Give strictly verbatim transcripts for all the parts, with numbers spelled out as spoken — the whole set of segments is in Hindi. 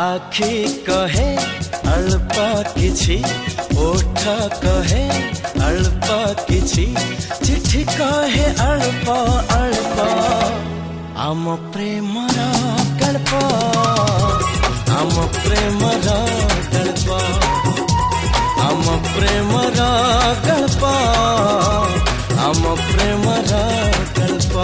आखि कहे अल्प किछि, ओठ कहे अल्प किछि, चिठी कहे अल्प अल्प। आम प्रेमर गल्प, आम प्रेमर गल्प, आम प्रेमर गल्प, आम प्रेमर गल्प।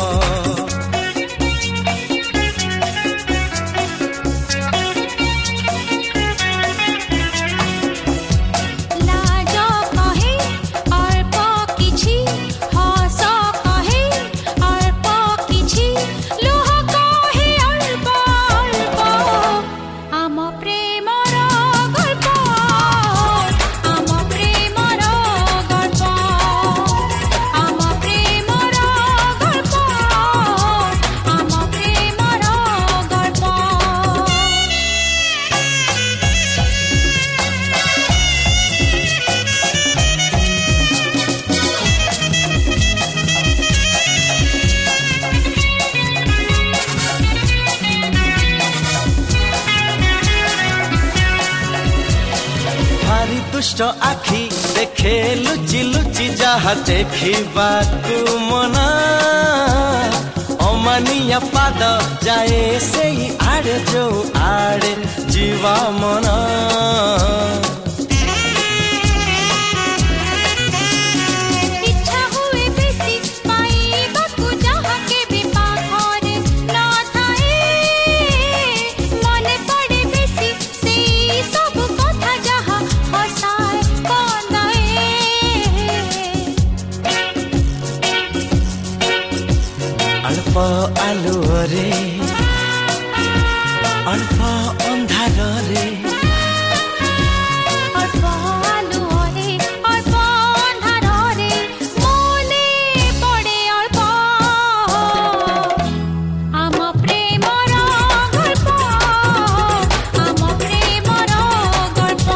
दुष्ट आखि देखे लुचि लुचि जहा देखिबाकु मना, अमानिया पाद जाए से आड़े जो आड़े जीवा मना। अल्प आलुओ रे, अल्प अंधार रे, अल्प आलुओ रे, अल्प अंधार रे, मोले पड़े अल्प। आम प्रेमर गल्प, आम प्रेमर गल्प।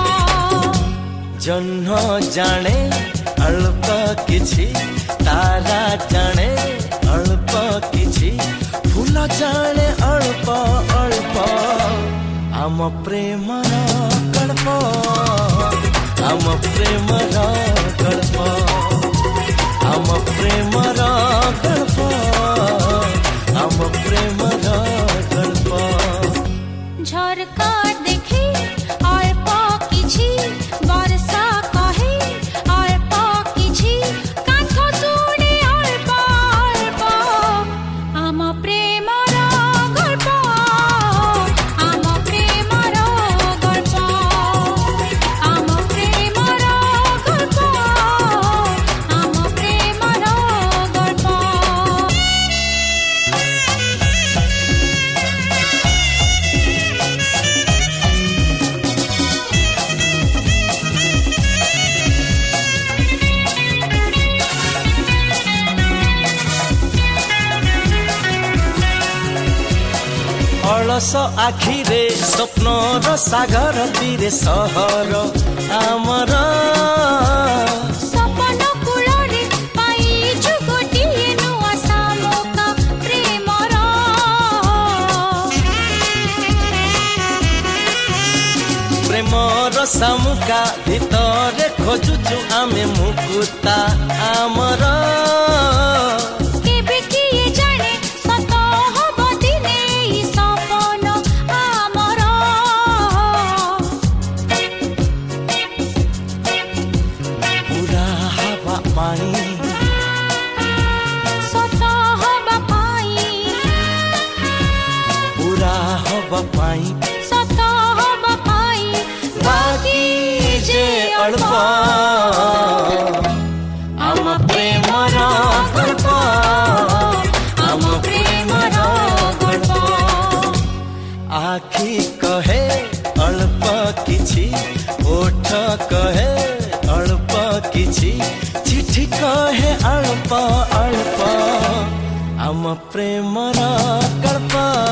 जह्न जाने अल्प किछि, तारा जाने अल्प किछि, फूल जाने अल्प अल्प। आम प्रेमर गल्प, आम प्रेमर गल्प, आम प्रेमर गल्प, आम प्रेमर गल्प। झरका देखी अल्प किछि, वर्षा कहे अल्प किछि, कांथ सुने अल्प अल्प। आम प्रेमर गल्प, आम प्रेमर गल्प, आम प्रेमर गल्प, आम प्रेमर गल्प। अलस आखिरे स्वप्नर सागर तीरे सहर आमर। सपन कूଳରେ पाइछु गोटिए नुआ सामुका प्रेमर। प्रेमर सामुका भितरे खोजुचु आमे मुकुता आमर। केबे किए जाने सत हब दिने ई सपन आमर। पूरा हवा पाई सत हब पाई, पूरा हवा पाई, सत हब पाई, बाकी जे अल्प। आम प्रेमर गल्प, आम प्रेमर गल्प। आखि कहे अल्प किछि, ओठ कहे अल्प किछि, चिठी कहे अल्प अल्प। आम प्रेमर गल्प।